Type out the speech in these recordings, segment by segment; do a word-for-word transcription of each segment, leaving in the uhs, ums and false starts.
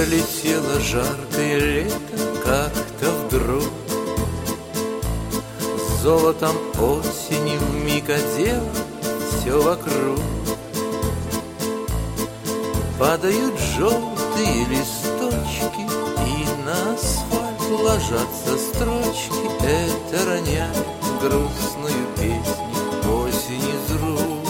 Пролетело жаркое лето как-то вдруг, золотом осени вмиг одела все вокруг. Падают желтые листочки, и на асфальт ложатся строчки. Это роняет грустную песню осень из рук.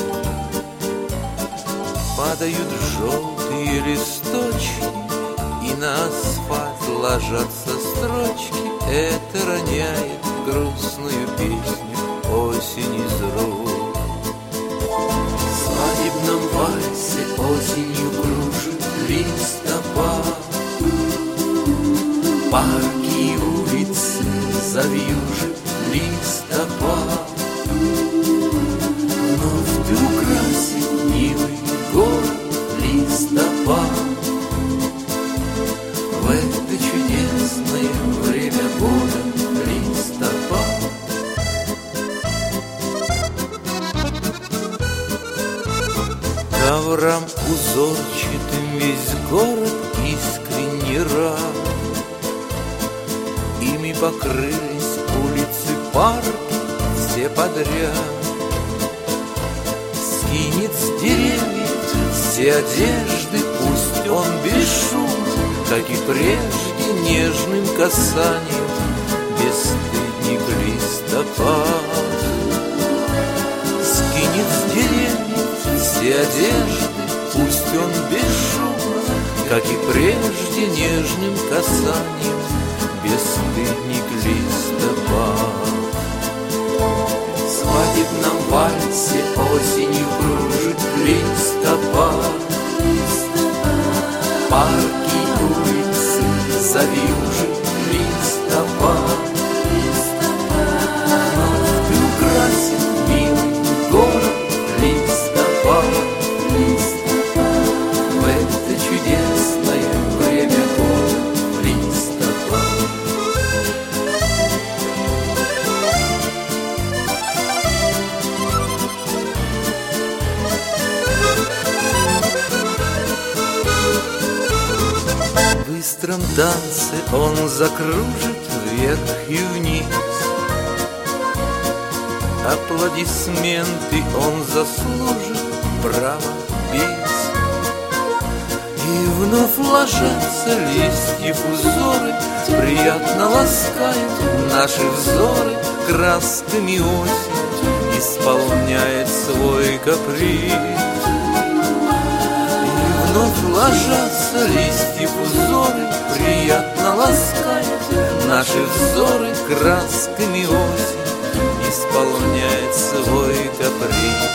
Падают желтые листочки, и на асфальт ложатся строчки. Это роняет грустную песню осень из рук. В свадебном вальсе осенью кружит листопад. Парки и улицы завьюжит листопад. Вновь ты украсит милый город листопад. В это чудесное время года листопад. Коврам узорчатым весь город искренне рад. Ими покрылись улицы, парки, все подряд. Скинет с деревьев все одежды, пусть он бесшумно, как и прежде, нежным касанием бесстыдник листопад. Скинет с деревьев все одежды, пусть он бесшумно, как и прежде, нежным касанием бесстыдник листопад. В свадебном вальсе осенью кружит листопад. Парки и улицы завьюжит листопад. Вновь ты украсит милый город листопад. В это чудесное время года листопад. В быстром танце он закружит вверх и вниз. Аплодисменты он заслужит, браво, бис. И вновь ложатся листьев узоры, приятно ласкают наши взоры. Красками осень исполняет свой каприз. Вновь ложатся листьев узоры, приятно ласкают наши взоры. Красками осень исполняет свой каприз.